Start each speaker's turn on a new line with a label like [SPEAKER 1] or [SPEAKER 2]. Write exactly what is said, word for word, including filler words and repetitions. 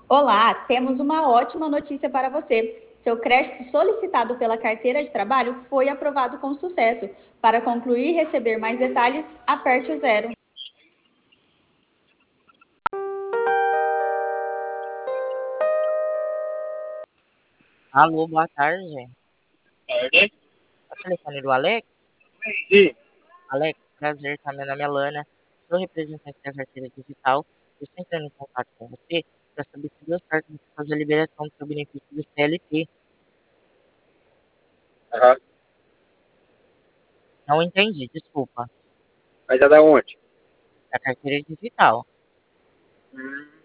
[SPEAKER 1] Olá, temos uma ótima notícia para você. Seu crédito solicitado pela carteira de trabalho foi aprovado com sucesso. Para concluir e receber mais detalhes, aperte o zero.
[SPEAKER 2] Alô, boa tarde.
[SPEAKER 3] Tarde?
[SPEAKER 2] É o telefone do Alex?
[SPEAKER 3] Sim.
[SPEAKER 2] Alex, prazer, tá? Meu nome é Lana, sou representante da carteira digital. Eu estou entrando em contato com você para saber se deu certo de fazer a liberação do seu benefício do C L T.
[SPEAKER 3] Aham.
[SPEAKER 2] Não entendi, desculpa.
[SPEAKER 3] Mas é da onde?
[SPEAKER 2] Da carteira digital.